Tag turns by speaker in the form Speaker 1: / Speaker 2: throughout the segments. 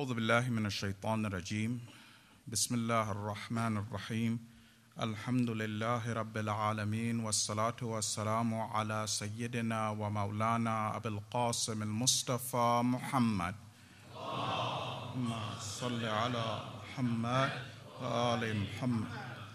Speaker 1: أعوذ بالله من الشيطان الرجيم بسم الله الرحمن الرحيم الحمد لله رب العالمين والصلاة والسلام على سيدنا ومولانا أبي القاسم المصطفى محمد اللهم صل على محمد وآل محمد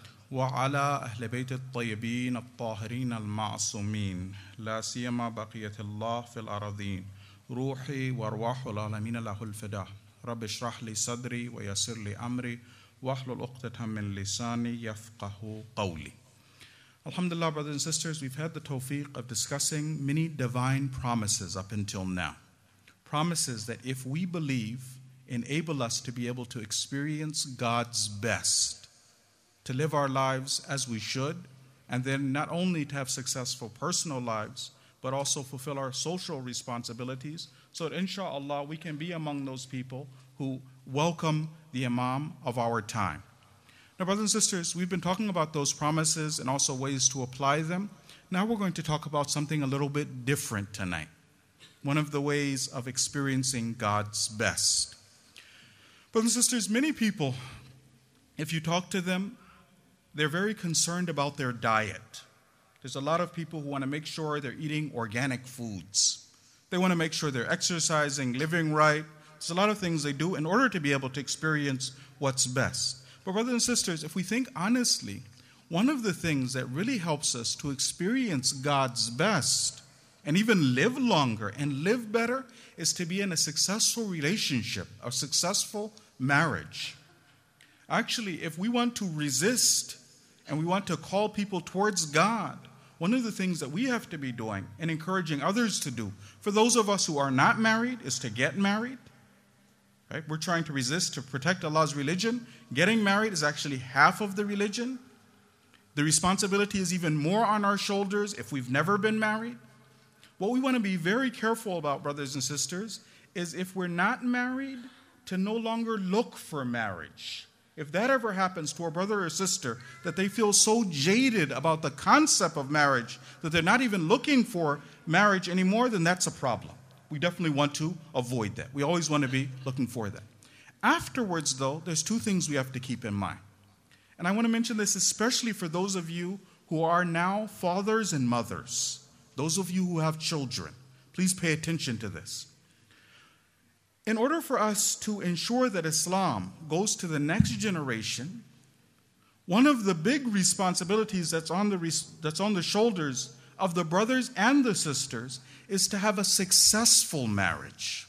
Speaker 1: وعلى أهل بيت الطيبين الطاهرين المعصومين لا سيما بقية الله في الأراضين روحي وأرواح العالمين له الفداء رب اشرح لي صدري ويسر لي أمري واحلل عقدة من لساني يفقه قولي. Alhamdulillah, brothers and sisters, we've had the tawfiq of discussing many divine promises up until now. Promises that if we believe, enable us to be able to experience God's best, to live our lives as we should, and then not only to have successful personal lives, but also fulfill our social responsibilities, so that inshallah we can be among those people who welcome the Imam of our time. Now, brothers and sisters, we've been talking about those promises and also ways to apply them. Now we're going to talk about something a little bit different tonight. One of the ways of experiencing God's best. Brothers and sisters, many people, if you talk to them, they're very concerned about their diet. There's a lot of people who want to make sure they're eating organic foods. They want to make sure they're exercising, living right. There's a lot of things they do in order to be able to experience what's best. But brothers and sisters, if we think honestly, one of the things that really helps us to experience God's best and even live longer and live better is to be in a successful relationship, a successful marriage. Actually, if we want to resist and we want to call people towards God, one of the things that we have to be doing and encouraging others to do, for those of us who are not married, is to get married. Right? We're trying to resist to protect Allah's religion. Getting married is actually half of the religion. The responsibility is even more on our shoulders if we've never been married. What we want to be very careful about, brothers and sisters, is if we're not married, to no longer look for marriage. If that ever happens to a brother or sister, that they feel so jaded about the concept of marriage that they're not even looking for marriage anymore, then that's a problem. We definitely want to avoid that. We always want to be looking for that. Afterwards, though, there's two things we have to keep in mind. And I want to mention this especially for those of you who are now fathers and mothers, those of you who have children. Please pay attention to this. In order for us to ensure that Islam goes to the next generation, one of the big responsibilities that's on the shoulders of the brothers and the sisters is to have a successful marriage.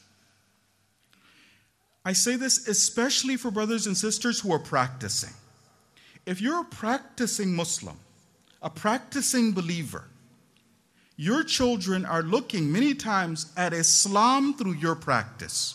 Speaker 1: I say this especially for brothers and sisters who are practicing. If you're a practicing Muslim, a practicing believer, your children are looking many times at Islam through your practice.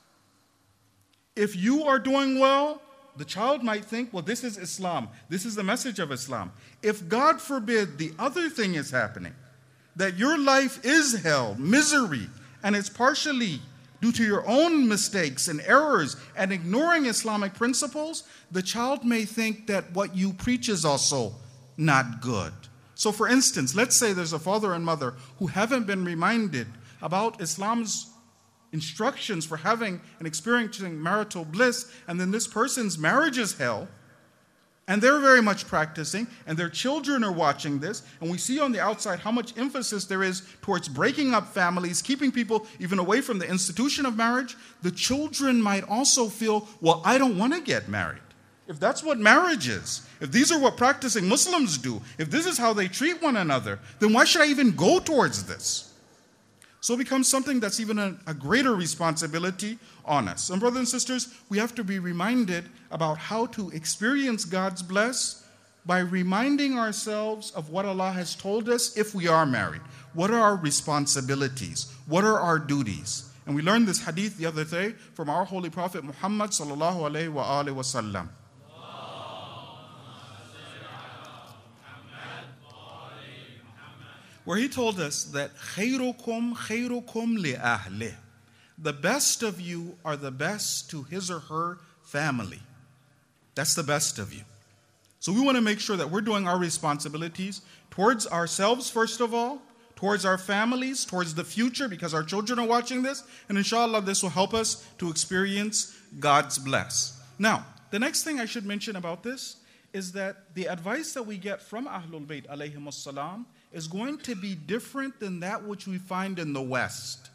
Speaker 1: If you are doing well, the child might think, well, this is Islam. This is the message of Islam. If, God forbid, the other thing is happening, that your life is hell, misery, and it's partially due to your own mistakes and errors and ignoring Islamic principles, the child may think that what you preach is also not good. So for instance, let's say there's a father and mother who haven't been reminded about Islam's instructions for having and experiencing marital bliss, and then this person's marriage is hell, and they're very much practicing, and their children are watching this, and we see on the outside how much emphasis there is towards breaking up families, keeping people even away from the institution of marriage. The children might also feel, well, I don't want to get married. If that's what marriage is, if these are what practicing Muslims do, if this is how they treat one another, then why should I even go towards this? So it becomes something that's even a greater responsibility on us. And brothers and sisters, we have to be reminded about how to experience God's bless by reminding ourselves of what Allah has told us if we are married. What are our responsibilities? What are our duties? And we learned this hadith the other day from our Holy Prophet Muhammad sallallahu alaihi wa sallam. Where he told us that khairukum li ahli, the best of you are the best to his or her family. That's the best of you. So we want to make sure that we're doing our responsibilities towards ourselves, first of all, towards our families, towards the future, because our children are watching this. And inshallah, this will help us to experience God's bless. Now, the next thing I should mention about this is that the advice that we get from Ahlul Bayt alayhimus salam is going to be different than that which we find in the West.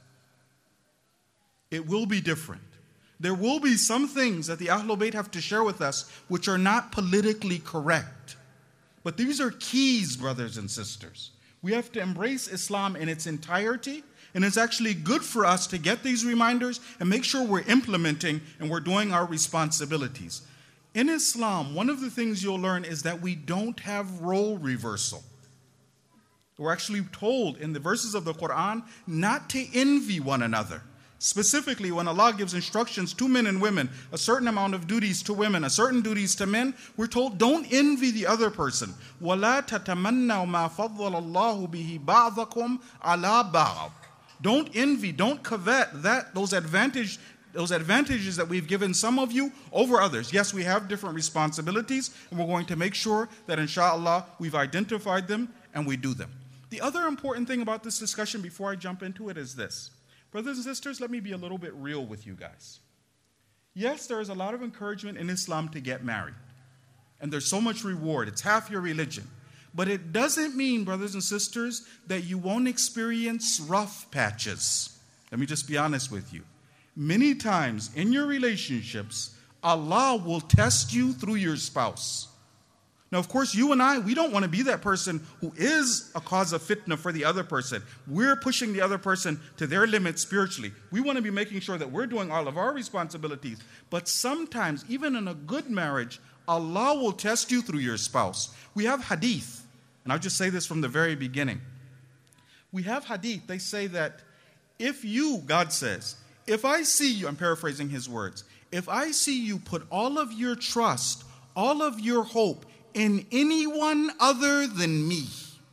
Speaker 1: It will be different. There will be some things that the Ahlul Bayt have to share with us which are not politically correct. But these are keys, brothers and sisters. We have to embrace Islam in its entirety, and it's actually good for us to get these reminders and make sure we're implementing and we're doing our responsibilities. In Islam, one of the things you'll learn is that we don't have role reversal. We're actually told in the verses of the Quran not to envy one another. Specifically, when Allah gives instructions to men and women, a certain amount of duties to women, a certain duties to men, we're told don't envy the other person. وَلَا تَتَمَنَّوْا مَا فَضَّلَ اللَّهُ بِهِ بَعْضَكُمْ عَلَى بَعْضٍ. Don't envy, don't covet those advantages that we've given some of you over others. Yes, we have different responsibilities, and we're going to make sure that inshallah we've identified them and we do them. The other important thing about this discussion before I jump into it is this. Brothers and sisters, let me be a little bit real with you guys. Yes, there is a lot of encouragement in Islam to get married. And there's so much reward. It's half your religion. But it doesn't mean, brothers and sisters, that you won't experience rough patches. Let me just be honest with you. Many times in your relationships, Allah will test you through your spouse. Now, of course, you and I, we don't want to be that person who is a cause of fitna for the other person. We're pushing the other person to their limits spiritually. We want to be making sure that we're doing all of our responsibilities. But sometimes, even in a good marriage, Allah will test you through your spouse. We have hadith, and I'll just say this from the very beginning. We have hadith. They say that if you, God says, if I see you, I'm paraphrasing his words, if I see you put all of your trust, all of your hope in anyone other than me.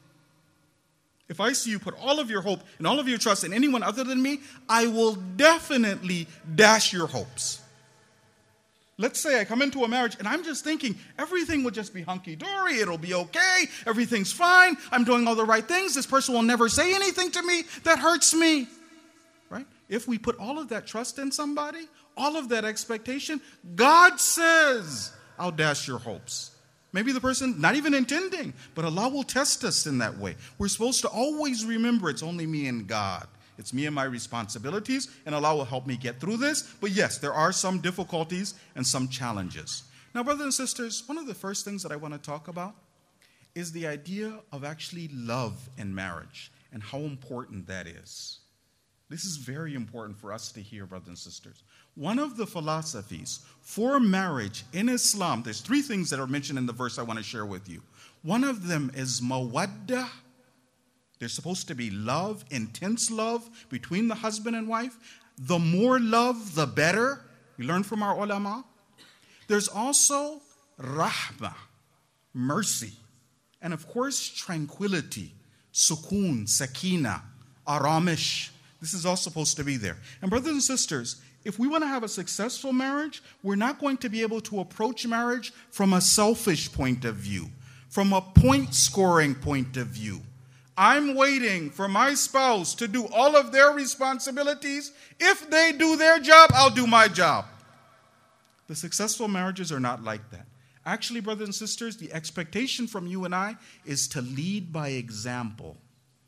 Speaker 1: If I see you put all of your hope and all of your trust in anyone other than me, I will definitely dash your hopes. Let's say I come into a marriage and I'm just thinking everything will just be hunky-dory, it'll be okay, everything's fine, I'm doing all the right things, this person will never say anything to me that hurts me. Right? If we put all of that trust in somebody, all of that expectation, God says, I'll dash your hopes. Maybe the person not even intending, but Allah will test us in that way. We're supposed to always remember it's only me and God. It's me and my responsibilities, and Allah will help me get through this. But yes, there are some difficulties and some challenges. Now, brothers and sisters, one of the first things that I want to talk about is the idea of actually love in marriage and how important that is. This is very important for us to hear, brothers and sisters. One of the philosophies for marriage in Islam, there's three things that are mentioned in the verse I want to share with you. One of them is mawaddah. There's supposed to be love, intense love between the husband and wife. The more love, the better. We learn from our ulama. There's also rahmah, mercy. And of course, tranquility, sukoon, sakina, aramish. This is all supposed to be there. And brothers and sisters, if we want to have a successful marriage, we're not going to be able to approach marriage from a selfish point of view, from a point-scoring point of view. I'm waiting for my spouse to do all of their responsibilities. If they do their job, I'll do my job. The successful marriages are not like that. Actually, brothers and sisters, the expectation from you and I is to lead by example.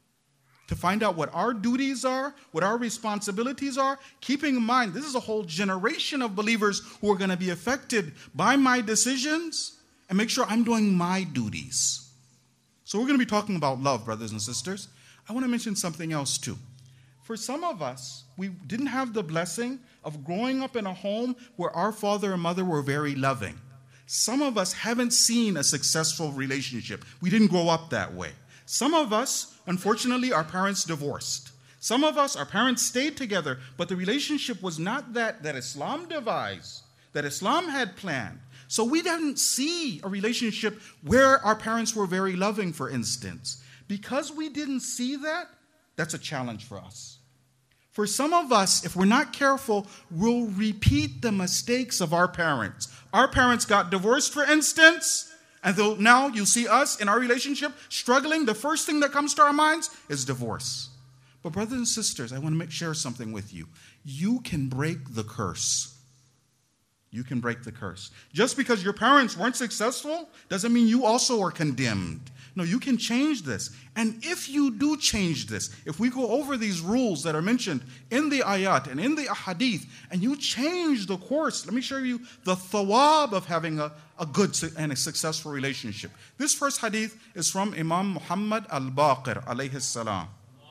Speaker 1: To find out what our duties are, what our responsibilities are, keeping in mind this is a whole generation of believers who are going to be affected by my decisions, and make sure I'm doing my duties. So we're going to be talking about love, brothers and sisters. I want to mention something else too. For some of us, we didn't have the blessing of growing up in a home where our father and mother were very loving. Some of us haven't seen a successful relationship. We didn't grow up that way. Some of us, unfortunately, our parents divorced. Some of us, our parents stayed together, but the relationship was not that Islam devised, that Islam had planned. So we didn't see a relationship where our parents were very loving, for instance. Because we didn't see that, that's a challenge for us. For some of us, if we're not careful, we'll repeat the mistakes of our parents. Our parents got divorced, for instance, And though now you see us in our relationship struggling, the first thing that comes to our minds is divorce. But brothers and sisters, I want to share something with you. You can break the curse. You can break the curse. Just because your parents weren't successful doesn't mean you also are condemned. No, you can change this. And if you do change this, if we go over these rules that are mentioned in the ayat and in the ahadith, and you change the course, let me show you the thawab of having a good and a successful relationship. This first hadith is from Imam Muhammad al-Baqir, alayhi salam.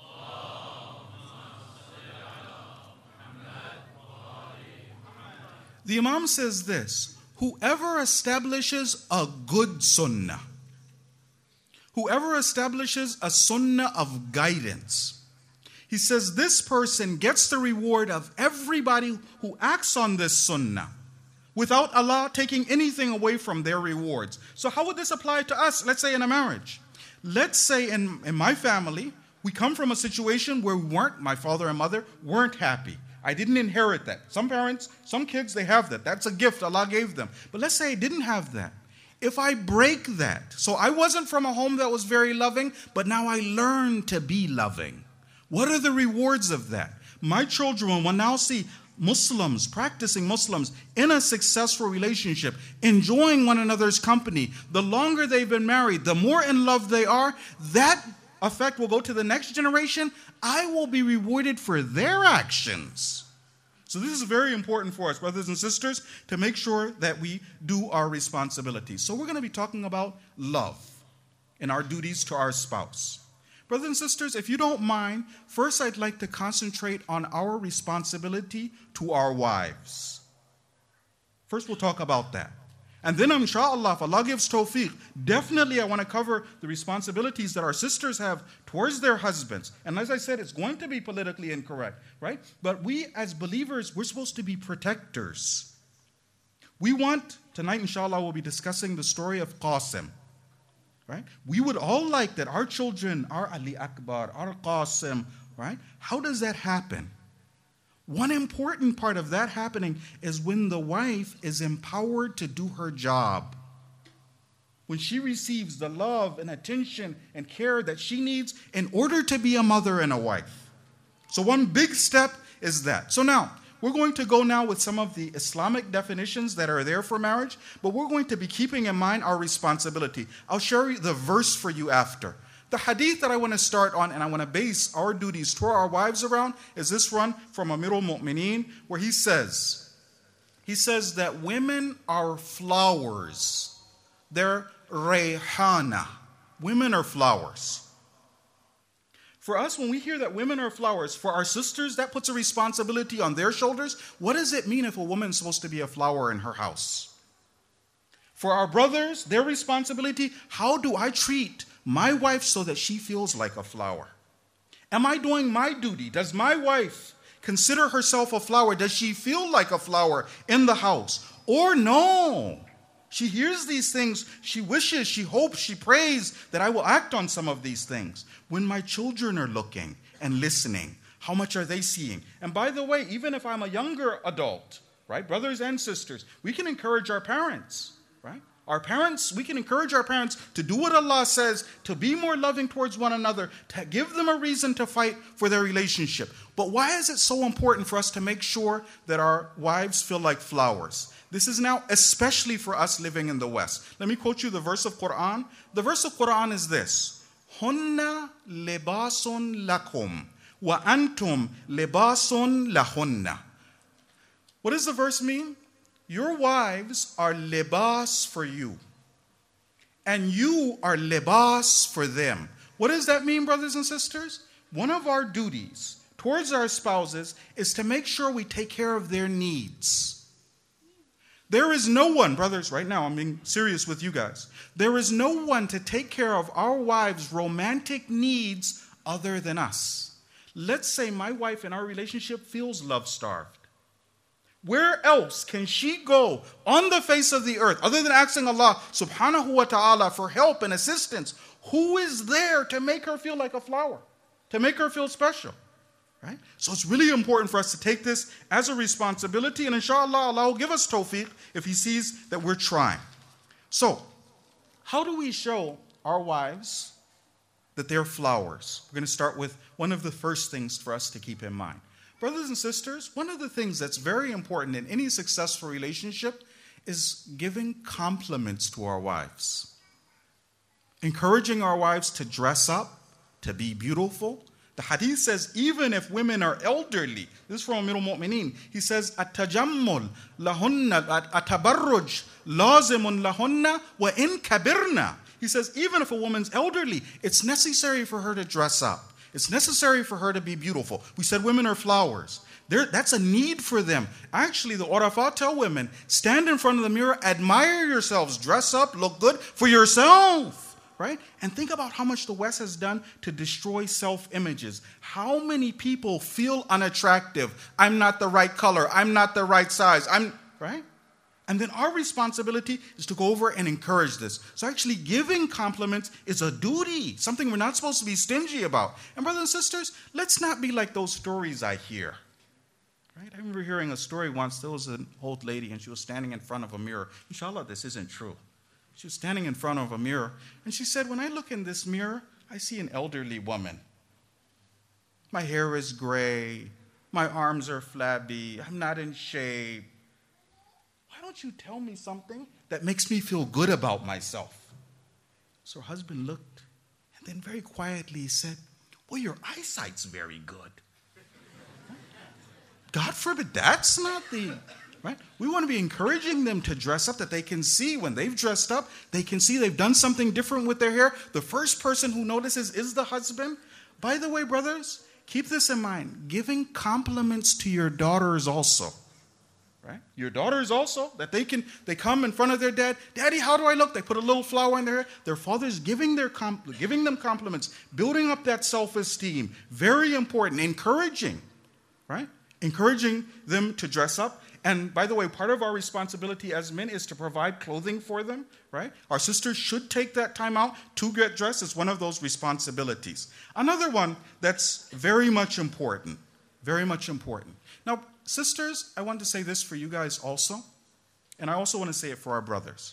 Speaker 1: The Imam says this: whoever establishes a good sunnah, whoever establishes a sunnah of guidance, he says this person gets the reward of everybody who acts on this sunnah without Allah taking anything away from their rewards. So how would this apply to us? Let's say in a marriage. Let's say in my family, we come from a situation where my father and mother weren't happy. I didn't inherit that. Some parents, some kids, they have that. That's a gift Allah gave them. But let's say I didn't have that. If I break that, so I wasn't from a home that was very loving, but now I learned to be loving. What are the rewards of that? My children will now see Muslims, practicing Muslims, in a successful relationship, enjoying one another's company. The longer they've been married, the more in love they are, that effect will go to the next generation. I will be rewarded for their actions. So this is very important for us, brothers and sisters, to make sure that we do our responsibilities. So we're going to be talking about love and our duties to our spouse. Brothers and sisters, if you don't mind, first I'd like to concentrate on our responsibility to our wives. First we'll talk about that. And then inshallah, if Allah gives tawfiq, definitely I want to cover the responsibilities that our sisters have towards their husbands. And as I said, it's going to be politically incorrect, right? But we as believers, we're supposed to be protectors. We want, tonight inshallah, we'll be discussing the story of Qasim, right? We would all like that our children are Ali Akbar, our Qasim, right? How does that happen? One important part of that happening is when the wife is empowered to do her job. When she receives the love and attention and care that she needs in order to be a mother and a wife. So one big step is that. So now, we're going to go now with some of the Islamic definitions that are there for marriage, but we're going to be keeping in mind our responsibility. I'll share the verse for you after. The hadith that I want to start on and I want to base our duties toward our wives around is this one from Amirul Mu'mineen, where he says that women are flowers. They're rayhana. Women are flowers. For us, when we hear that women are flowers, for our sisters, that puts a responsibility on their shoulders. What does it mean if a woman's supposed to be a flower in her house? For our brothers, their responsibility, how do I treat my wife so that she feels like a flower? Am I doing my duty? Does my wife consider herself a flower? Does she feel like a flower in the house? Or no, she hears these things, she wishes, she hopes, she prays that I will act on some of these things. When my children are looking and listening, how much are they seeing? And by the way, even if I'm a younger adult, right, brothers and sisters, we can encourage our parents, right? Our parents, we can encourage our parents to do what Allah says, to be more loving towards one another, to give them a reason to fight for their relationship. But why is it so important for us to make sure that our wives feel like flowers? This is now especially for us living in the West. Let me quote you the verse of Quran. The verse of Quran is this: Hunna libasun lakum wa antum libasun lahunna. What does the verse mean? Your wives are libas for you, and you are libas for them. What does that mean, brothers and sisters? One of our duties towards our spouses is to make sure we take care of their needs. There is no one, brothers, right now I'm being serious with you guys. There is no one to take care of our wives' romantic needs other than us. Let's say my wife in our relationship feels love-starved. Where else can she go on the face of the earth other than asking Allah subhanahu wa ta'ala for help and assistance? Who is there to make her feel like a flower, to make her feel special? Right? So it's really important for us to take this as a responsibility, and inshallah Allah will give us tawfiq if He sees that we're trying. So, how do we show our wives that they're flowers? We're going to start with one of the first things for us to keep in mind. Brothers and sisters, one of the things that's very important in any successful relationship is giving compliments to our wives. Encouraging our wives to dress up, to be beautiful. The hadith says even if women are elderly, this is from Amirul Mu'mineen, he says, At-tajammul lahunna, at-tabarruj lazimun lahunna wa in kabirna. He says even if a woman's elderly, it's necessary for her to dress up. It's necessary for her to be beautiful. We said women are flowers. That's a need for them. Actually, the Urafa tell women, stand in front of the mirror, admire yourselves, dress up, look good for yourself, right? And think about how much the West has done to destroy self-images. How many people feel unattractive? I'm not the right color. I'm not the right size. Right? And then our responsibility is to go over and encourage this. So actually giving compliments is a duty, something we're not supposed to be stingy about. And brothers and sisters, let's not be like those stories I hear. Right? I remember hearing a story once. There was an old lady and she was standing in front of a mirror. Inshallah, this isn't true. She was standing in front of a mirror and she said, when I look in this mirror, I see an elderly woman. My hair is gray. My arms are flabby. I'm not in shape. Why don't you tell me something that makes me feel good about myself? So her husband looked and then very quietly said, well, your eyesight's very good. God forbid, that's not the, right? We want to be encouraging them to dress up, that they can see when they've dressed up, they can see they've done something different with their hair. The first person who notices is the husband. By the way, brothers, keep this in mind. Giving compliments to your daughters also. Right? Your daughters also, that they come in front of their dad. Daddy, how do I look? They put a little flower in their hair. Their father's giving them compliments, building up that self-esteem. Very important. Encouraging, right? Encouraging them to dress up. And by the way, part of our responsibility as men is to provide clothing for them, right? Our sisters should take that time out to get dressed. It's one of those responsibilities. Another one that's very much important, very much important. Now, sisters, I want to say this for you guys also, and I also want to say it for our brothers.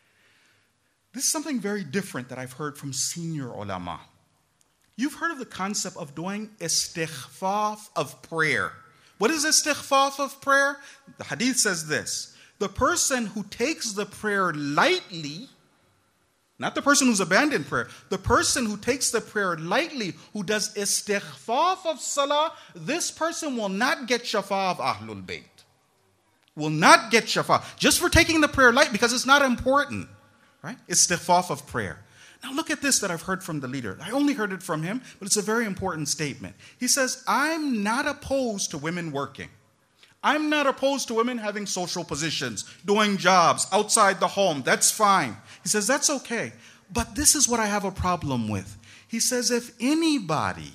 Speaker 1: This is something very different that I've heard from senior ulama. You've heard of the concept of doing istighfaf of prayer. What is istighfaf of prayer? The hadith says this: the person who takes the prayer lightly, not the person who's abandoned prayer, the person who takes the prayer lightly, who does istighfaf of salah, this person will not get shafa of Ahlul Bayt. Will not get shafa. Just for taking the prayer light, because it's not important. Right? Istighfaf of prayer. Now look at this that I've heard from the leader. I only heard it from him, but it's a very important statement. He says, I'm not opposed to women working. I'm not opposed to women having social positions, doing jobs outside the home. That's fine. He says, that's okay. But this is what I have a problem with. He says, if anybody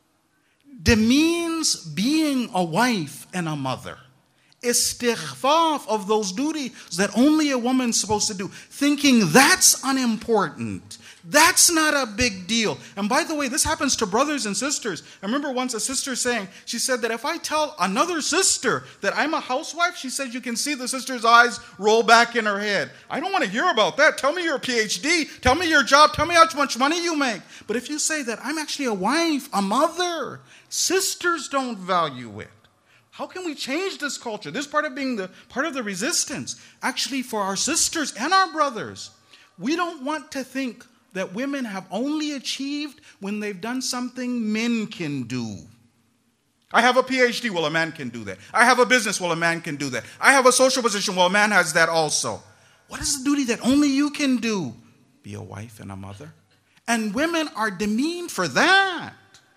Speaker 1: demeans being a wife and a mother, istighfaf of those duties that only a woman's supposed to do, thinking that's unimportant, that's not a big deal. And by the way, this happens to brothers and sisters. I remember once a sister saying, she said that if I tell another sister that I'm a housewife, she said you can see the sister's eyes roll back in her head. I don't want to hear about that. Tell me your PhD. Tell me your job. Tell me how much money you make. But if you say that I'm actually a wife, a mother, sisters don't value it. How can we change this culture? This part of being part of the resistance. Actually, for our sisters and our brothers, we don't want to think that women have only achieved when they've done something men can do. I have a PhD, well, a man can do that. I have a business, well, a man can do that. I have a social position, well, a man has that also. What is the duty that only you can do? Be a wife and a mother. And women are demeaned for that.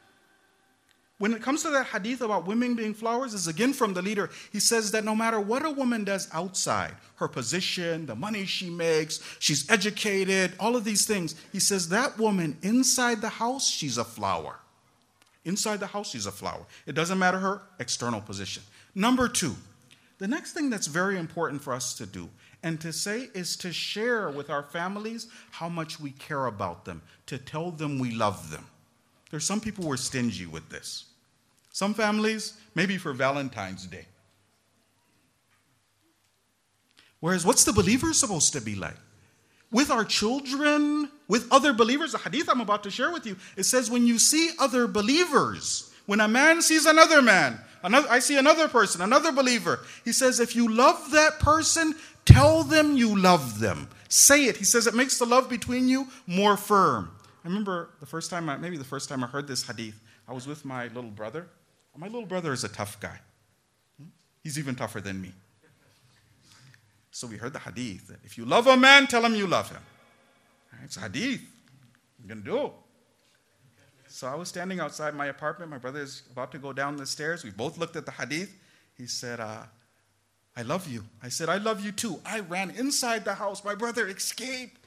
Speaker 1: When it comes to that hadith about women being flowers, is again from the leader. He says that no matter what a woman does outside, her position, the money she makes, she's educated, all of these things, he says that woman inside the house, she's a flower. Inside the house, she's a flower. It doesn't matter her external position. Number two, the next thing that's very important for us to do and to say is to share with our families how much we care about them, to tell them we love them. There's some people who are stingy with this. Some families, maybe for Valentine's Day. Whereas what's the believer supposed to be like? with our children, with other believers. The hadith I'm about to share with you, it says when you see other believers, when a man sees another man, I see another person, another believer, he says, if you love that person, tell them you love them. Say it. He says it makes the love between you more firm. I remember the first time I heard this hadith, I was with my little brother. My little brother is a tough guy. He's even tougher than me. So we heard the hadith that if you love a man, tell him you love him. It's a hadith. You're going to do. So I was standing outside my apartment. My brother is about to go down the stairs. We both looked at the hadith. He said, I love you. I said, I love you too. I ran inside the house. My brother escaped.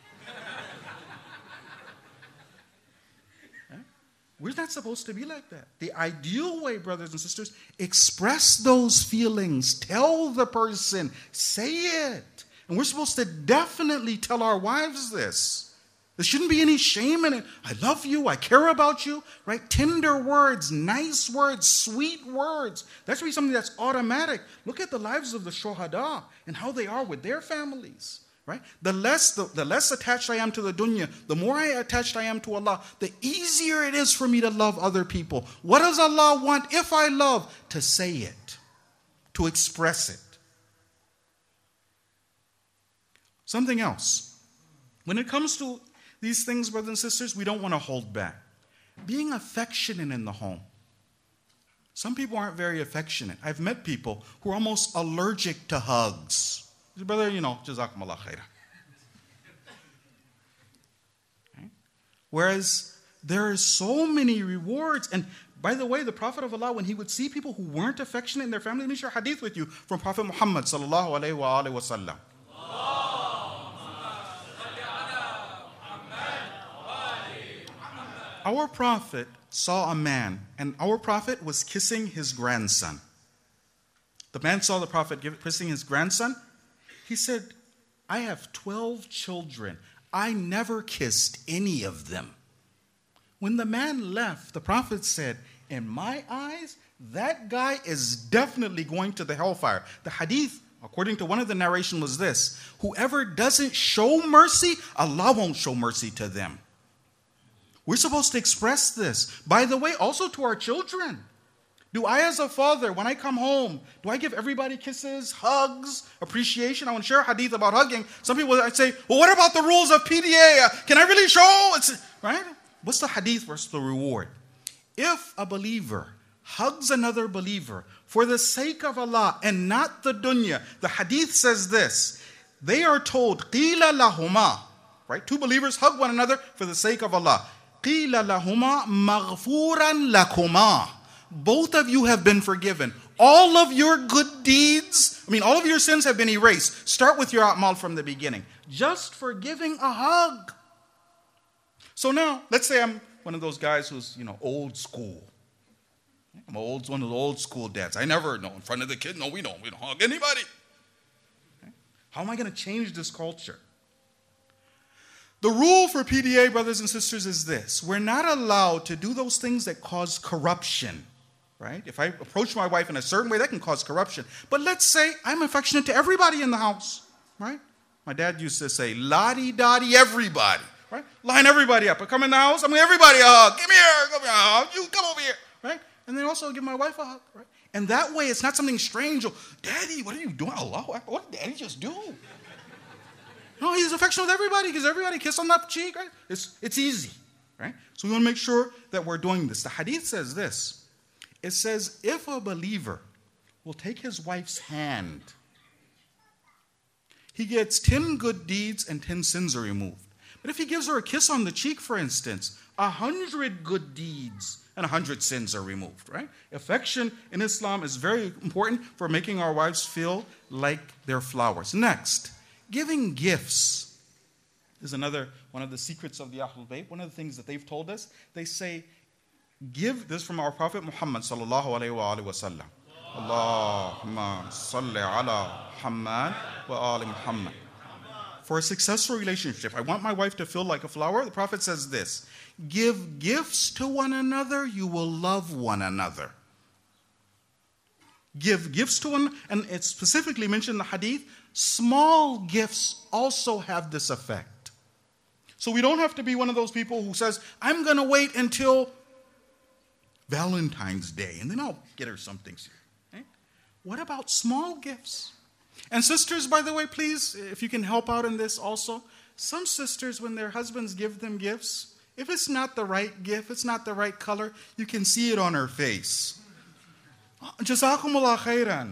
Speaker 1: We're not supposed to be like that. The ideal way, brothers and sisters, express those feelings. Tell the person. Say it. And we're supposed to definitely tell our wives this. There shouldn't be any shame in it. I love you. I care about you. Right? Tender words, nice words, sweet words. That should be something that's automatic. Look at the lives of the shuhada and how they are with their families. Right? The less attached I am to the dunya, the more attached I am to Allah, the easier it is for me to love other people. What does Allah want if I love? To say it, to express it. Something else. When it comes to these things, brothers and sisters, we don't want to hold back. Being affectionate in the home. Some people aren't very affectionate. I've met people who are almost allergic to hugs. Brother, jazakumullah khairah. Okay? Whereas there are so many rewards. And by the way, the Prophet of Allah, when he would see people who weren't affectionate in their family, let me share a hadith with you from Prophet Muhammad sallallahu alayhi wa sallam. Our Prophet saw a man, and our Prophet was kissing his grandson. The man saw the Prophet kissing his grandson. He said, I have 12 children. I never kissed any of them. When the man left, the Prophet said, in my eyes, that guy is definitely going to the hellfire. The hadith, according to one of the narration, was this: whoever doesn't show mercy, Allah won't show mercy to them. We're supposed to express this. By the way, also to our children. Do I, as a father, when I come home, do I give everybody kisses, hugs, appreciation? I want to share a hadith about hugging. Some people might say, well, what about the rules of PDA? Can I really show? Right? What's the hadith versus the reward? If a believer hugs another believer for the sake of Allah and not the dunya, the hadith says this: they are told, qila lahuma, right? Two believers hug one another for the sake of Allah. Qila lahuma maghfuran lakuma. Both of you have been forgiven. All of your good deeds, all of your sins have been erased. Start with your a'mal from the beginning. Just for giving a hug. So now, let's say I'm one of those guys who's, old school. I'm one of those old school dads. I never, in front of the kid, we don't hug anybody. Okay? How am I going to change this culture? The rule for PDA, brothers and sisters, is this: we're not allowed to do those things that cause corruption. Right? If I approach my wife in a certain way, that can cause corruption. But let's say I'm affectionate to everybody in the house. Right? My dad used to say, la-di-da-di everybody. Right? Line everybody up. I come in the house, I'm going to give everybody a hug. Give me here, come here, you come over here. Right? And then also give my wife a hug. Right? And that way it's not something strange. Daddy, what are you doing? Allah, what did Daddy just do? No, he's affectionate with everybody because everybody kiss on that cheek. Right? It's easy. Right? So we want to make sure that we're doing this. The hadith says this. It says, if a believer will take his wife's hand, he gets 10 good deeds and 10 sins are removed. But if he gives her a kiss on the cheek, for instance, 100 good deeds and 100 sins are removed, right? Affection in Islam is very important for making our wives feel like they're flowers. Next, giving gifts is another one of the secrets of the Ahlul Bayt. One of the things that they've told us, they say, give this from our Prophet Muhammad sallallahu alayhi wa sallam. Allahumma salli ala Muhammad wa ali Muhammad. For a successful relationship, I want my wife to feel like a flower. The Prophet says this: give gifts to one another, you will love one another. Give gifts to one, and it's specifically mentioned in the hadith, Small gifts also have this effect. So we don't have to be one of those people who says, I'm going to wait until Valentine's Day and then I'll get her something. Right? What about small gifts? And sisters, by the way, please, if you can help out in this also, some sisters, when their husbands give them gifts, if it's not the right gift, it's not the right color, you can see it on her face. Jazakumullah khairan.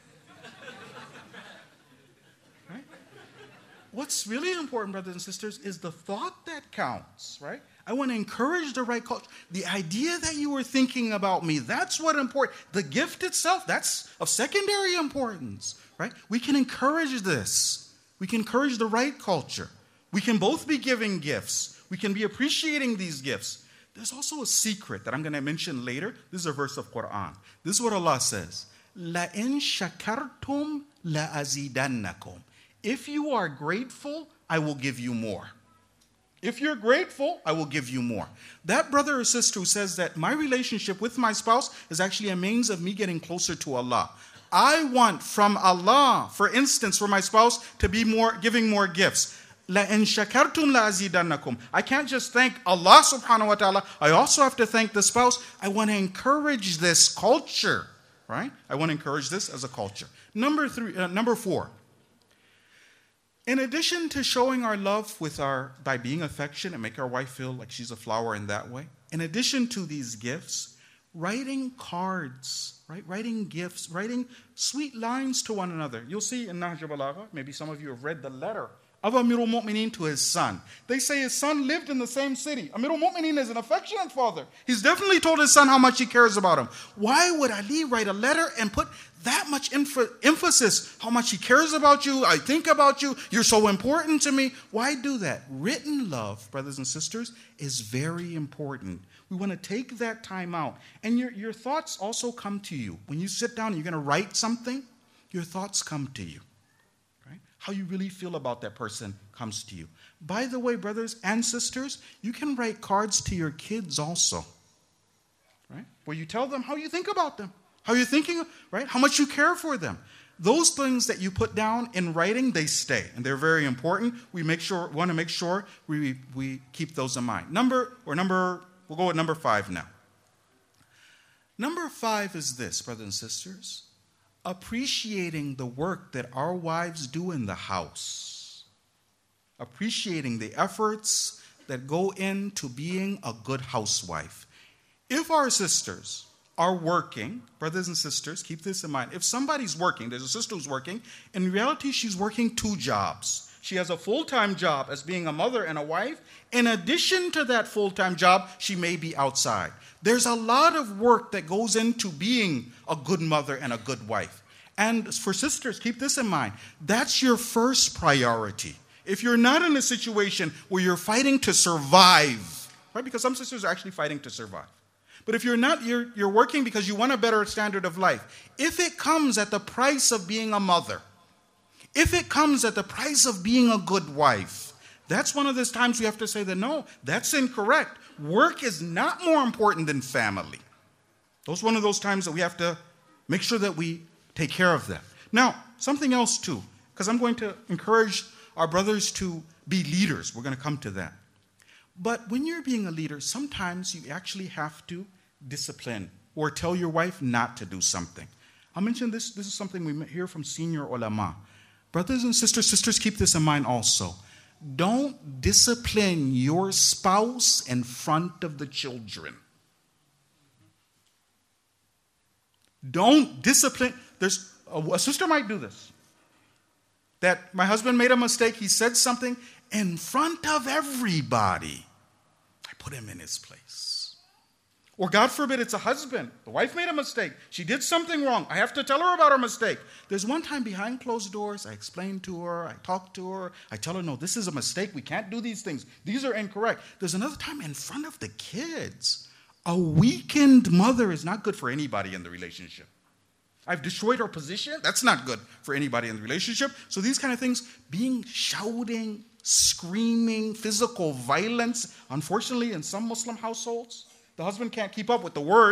Speaker 1: Right? What's really important, brothers and sisters, is the thought that counts, right? I want to encourage the right culture. The idea that you were thinking about me, that's what important. The gift itself, that's of secondary importance, right? We can encourage this. We can encourage the right culture. We can both be giving gifts. We can be appreciating these gifts. There's also a secret that I'm going to mention later. This is a verse of Quran. This is what Allah says. لَإِن شَكَرْتُمْ لَأَزِيدَنَّكُمْ. If you are grateful, I will give you more. If you're grateful, I will give you more. That brother or sister who says that my relationship with my spouse is actually a means of me getting closer to Allah. I want from Allah, for instance, for my spouse to be giving more gifts. لَإِن شَكَرْتُمْ لَأَزِيدَنَّكُمْ. I can't just thank Allah subhanahu wa ta'ala. I also have to thank the spouse. I want to encourage this culture, right? I want to encourage this as a culture. Number 4. In addition to showing our love by being affectionate and make our wife feel like she's a flower in that way, in addition to these gifts, writing cards, right? Writing gifts, writing sweet lines to one another. You'll see in Nahj al-Balagha, maybe some of you have read the letter of Amirul Mu'mineen to his son. They say his son lived in the same city. Amirul Mu'mineen is an affectionate father. He's definitely told his son how much he cares about him. Why would Ali write a letter and put that much emphasis, how much he cares about you, I think about you, you're so important to me? Why do that? Written love, brothers and sisters, is very important. We want to take that time out. And your thoughts also come to you. When you sit down and you're going to write something, your thoughts come to you. How you really feel about that person comes to you. By the way, brothers and sisters, you can write cards to your kids also, right? Where you tell them how you think about them, how you're thinking, right? How much you care for them. Those things that you put down in writing, they stay, and they're very important. We want to make sure we keep those in mind. We'll go with number 5 now. Number 5 is this, brothers and sisters. Appreciating the work that our wives do in the house. Appreciating the efforts that go into being a good housewife. If our sisters are working, brothers and sisters, keep this in mind. If somebody's working, there's a sister who's working, in reality she's working 2 jobs. She has a full-time job as being a mother and a wife. In addition to that full-time job, she may be outside. There's a lot of work that goes into being a good mother and a good wife. And for sisters, keep this in mind. That's your first priority. If you're not in a situation where you're fighting to survive, right? Because some sisters are actually fighting to survive. But if you're not, you're working because you want a better standard of life. If it comes at the price of being a mother, if it comes at the price of being a good wife, that's one of those times we have to say that no, that's incorrect. Work is not more important than family. Those one of those times that we have to make sure that we take care of that. Now, something else too, because I'm going to encourage our brothers to be leaders. We're going to come to that. But when you're being a leader, sometimes you actually have to discipline or tell your wife not to do something. I'll mention this. This is something we hear from senior ulama. Brothers and sisters, keep this in mind also. Don't discipline your spouse in front of the children. Don't discipline. There's a sister might do this. That my husband made a mistake. He said something in front of everybody. I put him in his place. Or God forbid, it's a husband. The wife made a mistake. She did something wrong. I have to tell her about her mistake. There's one time behind closed doors, I explain to her, I talk to her, I tell her, no, this is a mistake. We can't do these things. These are incorrect. There's another time in front of the kids. A weakened mother is not good for anybody in the relationship. I've destroyed her position. That's not good for anybody in the relationship. So these kind of things, shouting, screaming, physical violence, unfortunately in some Muslim households, the husband can't keep up with the words.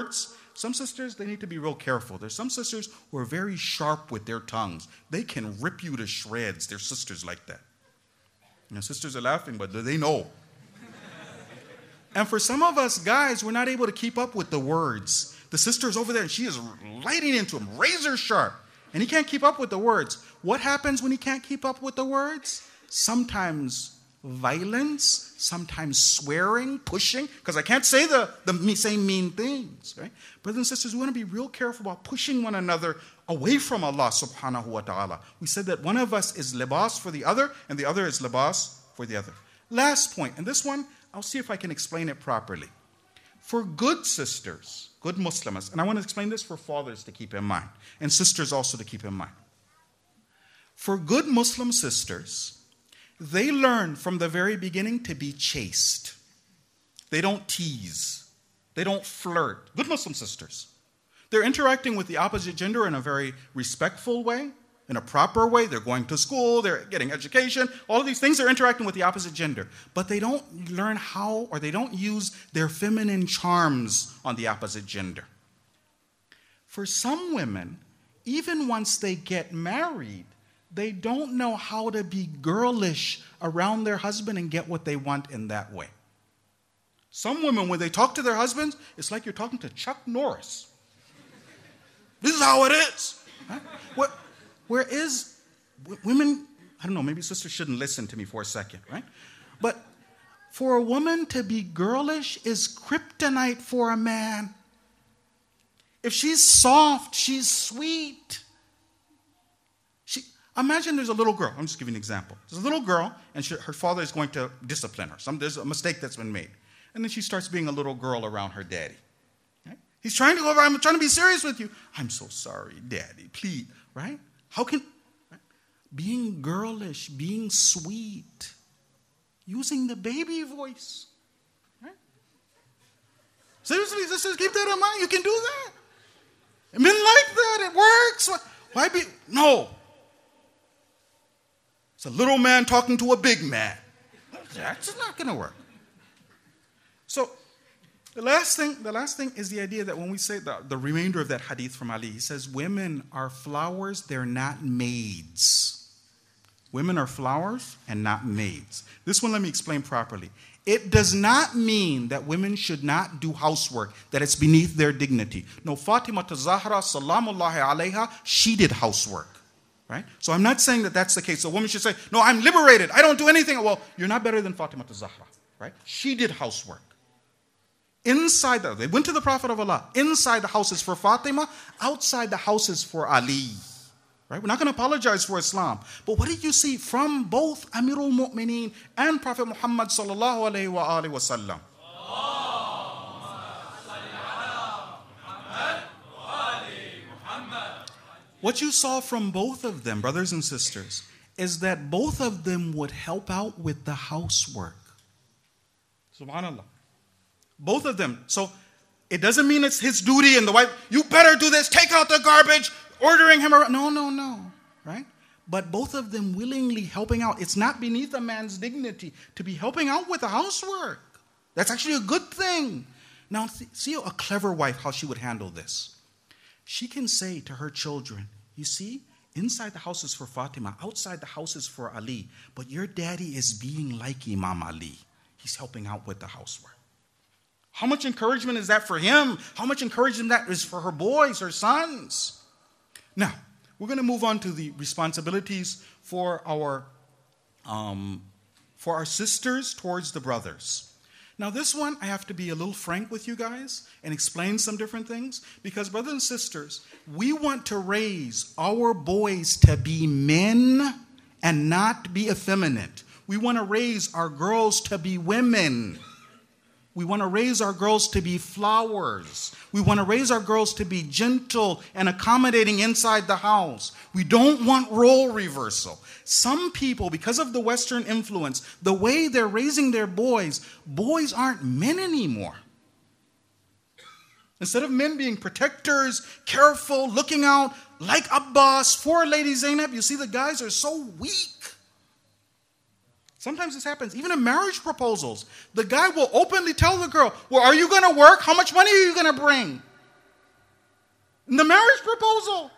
Speaker 1: they need to be real careful. There's some sisters who are very sharp with their tongues. They can rip you to shreds. They're sisters like that. Sisters are laughing, but they know. And for some of us guys, we're not able to keep up with the words. The sister's over there and she is lighting into him, razor sharp. And he can't keep up with the words. What happens when he can't keep up with the words? Sometimes violence, sometimes swearing, pushing, because I can't say the same mean things, right? Brothers and sisters, we want to be real careful about pushing one another away from Allah subhanahu wa ta'ala. We said that one of us is libas for the other, and the other is libas for the other. Last point, and this one, I'll see if I can explain it properly. For good sisters, good Muslims, and I want to explain this for fathers to keep in mind, and sisters also to keep in mind. For good Muslim sisters, they learn from the very beginning to be chaste. They don't tease. They don't flirt. Good Muslim sisters. They're interacting with the opposite gender in a very respectful way, in a proper way. They're going to school, they're getting education. All of these things, they're interacting with the opposite gender. But they don't learn how, or they don't use their feminine charms on the opposite gender. For some women, even once they get married, they don't know how to be girlish around their husband and get what they want in that way. Some women, when they talk to their husbands, it's like you're talking to Chuck Norris. This is how it is. Right? Whereas women, I don't know, maybe sisters shouldn't listen to me for a second, right? But for a woman to be girlish is kryptonite for a man. If she's soft, she's sweet. Imagine there's a little girl. I'm just giving an example. There's a little girl, and her father is going to discipline her. There's a mistake that's been made. And then she starts being a little girl around her daddy. Right? He's trying to go over, I'm trying to be serious with you. I'm so sorry, daddy, please. Right? How can... Right? Being girlish, being sweet, using the baby voice. Right? Seriously, sisters, keep that in mind. You can do that. Men like that. It works. Why be... No. It's a little man talking to a big man. That's not going to work. So the last thing is the idea that when we say the remainder of that hadith from Ali, he says, women are flowers, they're not maids. Women are flowers and not maids. This one, let me explain properly. It does not mean that women should not do housework, that it's beneath their dignity. No, Fatima Zahra, salamullahi alayha, she did housework. Right? So I'm not saying that that's the case. A woman should say, no, I'm liberated. I don't do anything. Well, you're not better than Fatima Zahra. Right? She did housework. They went to the Prophet of Allah. Inside the house is for Fatima. Outside the house is for Ali. Right? We're not going to apologize for Islam. But what did you see from both Amirul Mu'mineen and Prophet Muhammad sallallahu alayhi wa alihi wa sallam? What you saw from both of them, brothers and sisters, is that both of them would help out with the housework. Subhanallah. Both of them. So it doesn't mean it's his duty and the wife, you better do this, take out the garbage, ordering him around. No. Right? But both of them willingly helping out. It's not beneath a man's dignity to be helping out with the housework. That's actually a good thing. Now, see a clever wife, how she would handle this. She can say to her children, you see, inside the house is for Fatima, outside the house is for Ali, but your daddy is being like Imam Ali. He's helping out with the housework. How much encouragement is that for him? How much encouragement that is for her boys, her sons? Now, we're going to move on to the responsibilities for our sisters towards the brothers. Now this one, I have to be a little frank with you guys and explain some different things. Because brothers and sisters, we want to raise our boys to be men and not be effeminate. We want to raise our girls to be women. We want to raise our girls to be flowers. We want to raise our girls to be gentle and accommodating inside the house. We don't want role reversal. Some people, because of the Western influence, the way they're raising their boys aren't men anymore. Instead of men being protectors, careful, looking out, like Abbas, for Lady Zainab, you see the guys are so weak. Sometimes this happens, even in marriage proposals. The guy will openly tell the girl, well, are you going to work? How much money are you going to bring? the marriage proposal.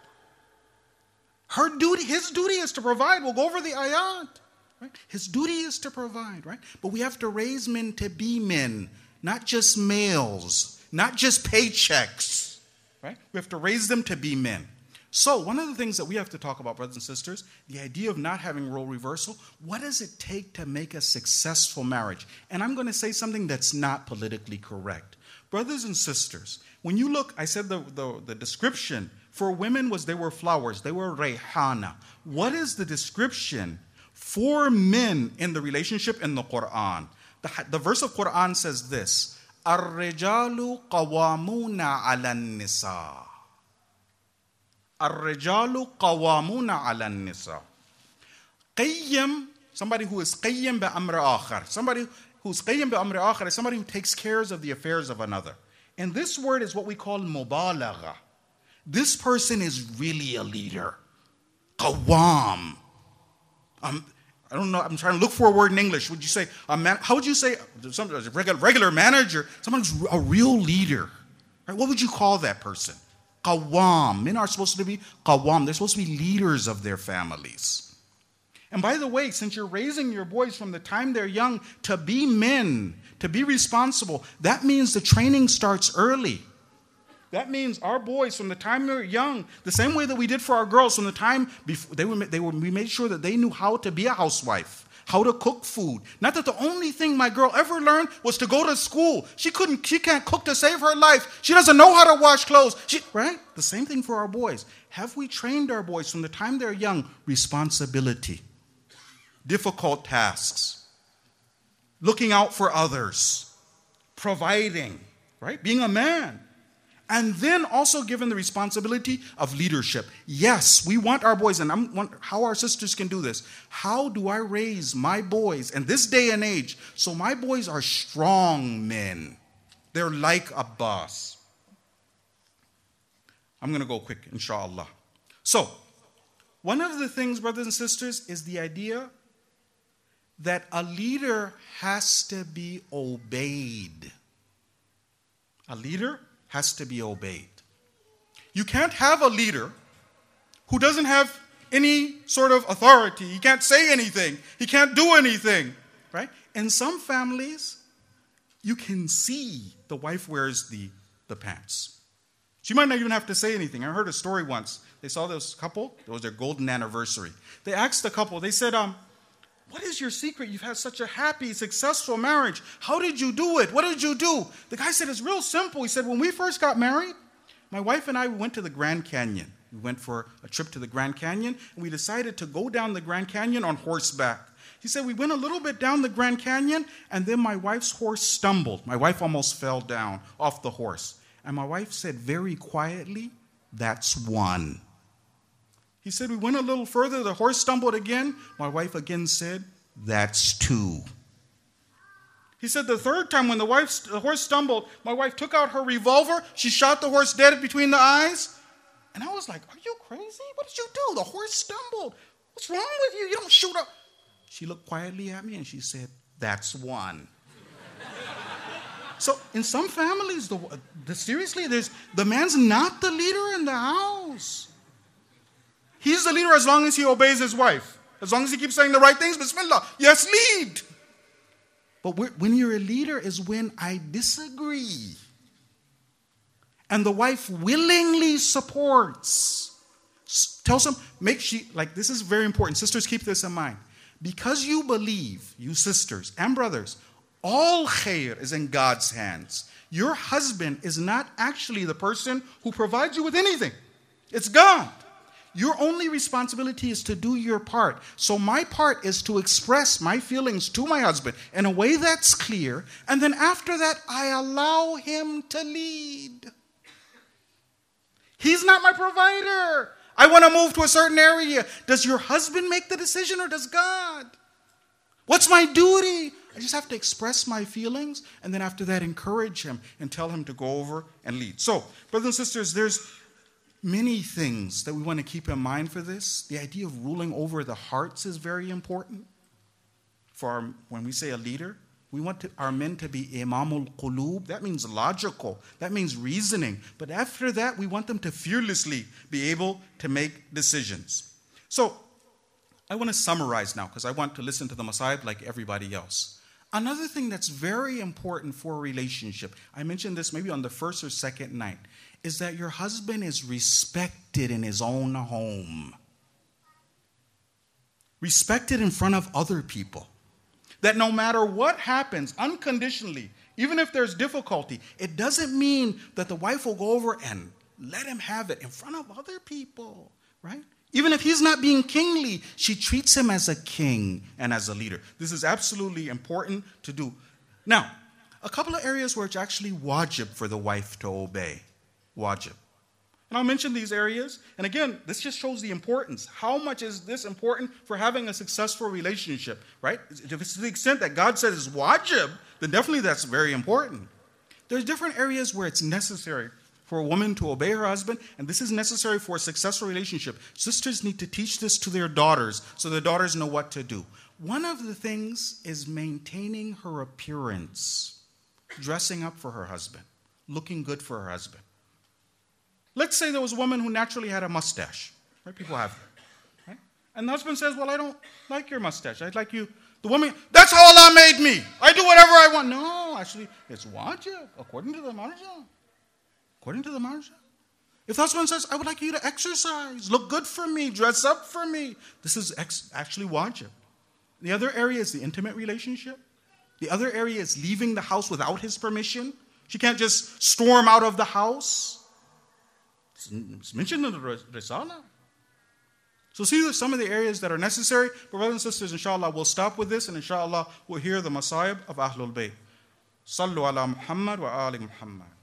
Speaker 1: His duty is to provide. We'll go over the ayat. Right? His duty is to provide, right? But we have to raise men to be men, not just males, not just paychecks, right? We have to raise them to be men. So one of the things that we have to talk about, brothers and sisters, the idea of not having role reversal, what does it take to make a successful marriage? And I'm going to say something that's not politically correct. Brothers and sisters, when you look, I said the description for women was they were flowers, they were rayhana. What is the description for men in the relationship in the Quran? The verse of Quran says this, Ar-rijalu qawamuna ala nisa. Ar-rijalu qawamuna ala nisa. Qayyim, somebody who is qayyim bi amri akhar. Somebody who's qayyim bi amri akhar is somebody who takes care of the affairs of another. And this word is what we call mubalagha. This person is really a leader. Qawam. I don't know. I'm trying to look for a word in English. Would you say a man? How would you say a regular manager? Someone who's a real leader. Right? What would you call that person? Qawam. Men are supposed to be qawam. They're supposed to be leaders of their families. And by the way, since you're raising your boys from the time they're young to be men, to be responsible, that means the training starts early. That means our boys, from the time they're young, the same way that we did for our girls, from the time before, we made sure that they knew how to be a housewife, how to cook food. Not that the only thing my girl ever learned was to go to school. She can't cook to save her life. She doesn't know how to wash clothes. Right? The same thing for our boys. Have we trained our boys from the time they're young? Responsibility, difficult tasks, looking out for others, providing, right? Being a man. And then also given the responsibility of leadership. Yes, we want our boys, and I wonder how our sisters can do this. How do I raise my boys in this day and age so my boys are strong men? They're like a boss. I'm going to go quick, inshallah. So, one of the things, brothers and sisters, is the idea that a leader has to be obeyed. A leader has to be obeyed. You can't have a leader who doesn't have any sort of authority. He can't say anything. He can't do anything, right? In some families, you can see the wife wears the pants. She might not even have to say anything. I heard a story once. They saw this couple. It was their golden anniversary. They asked the couple, they said, what is your secret? You've had such a happy, successful marriage. How did you do it? What did you do? The guy said, it's real simple. He said, when we first got married, my wife and I went to the Grand Canyon. We went for a trip to the Grand Canyon, and we decided to go down the Grand Canyon on horseback. He said, we went a little bit down the Grand Canyon, and then my wife's horse stumbled. My wife almost fell down off the horse. And my wife said very quietly, that's one. He said, we went a little further, the horse stumbled again. My wife again said, that's two. He said the third time when the horse stumbled, my wife took out her revolver. She shot the horse dead between the eyes. And I was like, are you crazy? What did you do? The horse stumbled. What's wrong with you? You don't shoot up. She looked quietly at me and she said, that's one. So in some families, seriously, the man's not the leader in the house. He's the leader as long as he obeys his wife. As long as he keeps saying the right things, bismillah, yes, lead. But when you're a leader is when I disagree. And the wife willingly supports. Tells him, this is very important. Sisters, keep this in mind. Because you believe, you sisters and brothers, all khair is in God's hands. Your husband is not actually the person who provides you with anything. It's God. Your only responsibility is to do your part. So my part is to express my feelings to my husband in a way that's clear. And then after that, I allow him to lead. He's not my provider. I want to move to a certain area. Does your husband make the decision or does God? What's my duty? I just have to express my feelings. And then after that, encourage him and tell him to go over and lead. So, brothers and sisters, there's many things that we want to keep in mind for this. The idea of ruling over the hearts is very important. When we say a leader, We want our men to be imamul qulub. That means logical. That means reasoning. But after that, we want them to fearlessly be able to make decisions. So, I want to summarize now because I want to listen to the Masayib like everybody else. Another thing that's very important for a relationship, I mentioned this maybe on the first or second night, is that your husband is respected in his own home. Respected in front of other people. That no matter what happens, unconditionally, even if there's difficulty, it doesn't mean that the wife will go over and let him have it in front of other people, right? Even if he's not being kingly, she treats him as a king and as a leader. This is absolutely important to do. Now, a couple of areas where it's actually wajib for the wife to obey. Wajib. And I'll mention these areas. And again, this just shows the importance. How much is this important for having a successful relationship, right? If it's to the extent that God says it's wajib, then definitely that's very important. There's different areas where it's necessary for a woman to obey her husband, and this is necessary for a successful relationship. Sisters need to teach this to their daughters so their daughters know what to do. One of the things is maintaining her appearance, dressing up for her husband, looking good for her husband. Let's say there was a woman who naturally had a mustache. Right? People have that. Right? And the husband says, well, I don't like your mustache. I'd like you. The woman, that's how Allah made me. I do whatever I want. No, actually, it's wajib, according to the marja. According to the marja. If the husband says, I would like you to exercise, look good for me, dress up for me, this is actually wajib. The other area is the intimate relationship. The other area is leaving the house without his permission. She can't just storm out of the house. It's mentioned in the Risala. So see some of the areas that are necessary. But brothers and sisters, inshallah, we'll stop with this, and inshallah, we'll hear the Masayib of Ahlul Bayt. Sallu ala Muhammad wa ali Muhammad.